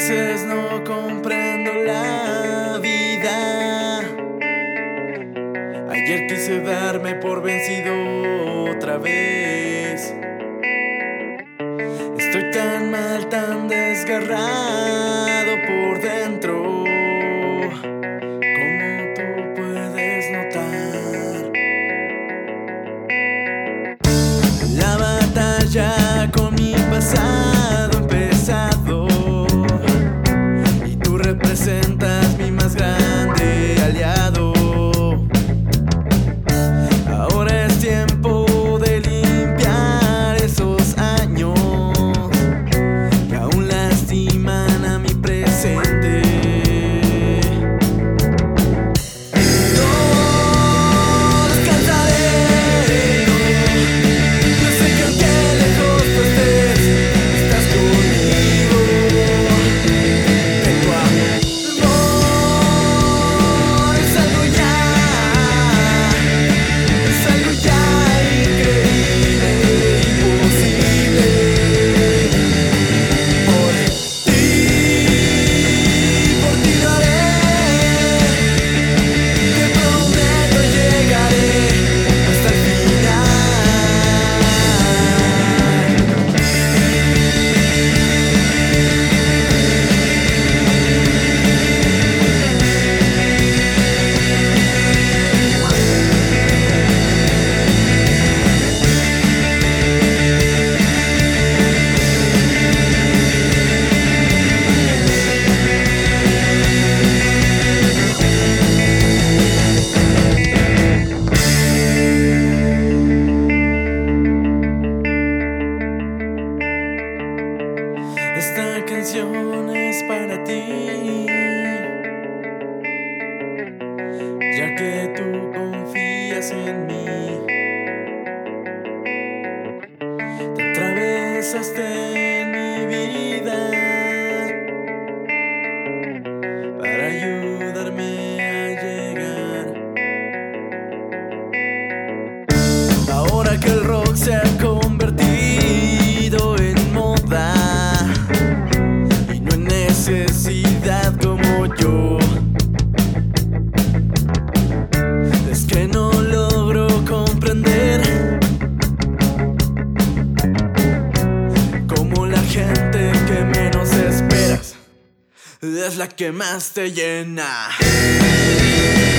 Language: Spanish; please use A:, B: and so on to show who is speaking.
A: veces no comprendo la vida. Ayer quise darme por vencido otra vez. Estoy tan mal, tan desgarrado por dentro, como tú puedes notar. La batalla con mi pasado empezado, y tú representas mi más grande aliado. Ahora es tiempo de limpiar esos años que aún lastiman a mi presente. No descansaré. Yo sé que aunque lejos tú estés, estás conmigo. Tengo amor, es algo ya increíble, imposible. Por ti lo haré. Te prometo llegaré hasta el final. Esta canción es para ti, ya que tú confías en mí. Te atravesaste en mi vida para ayudarme a llegar. Ahora que el rock se ha convertido en moda y no en necesidad como yo, es que no logro comprender cómo la gente que menos esperas es la que más te llena.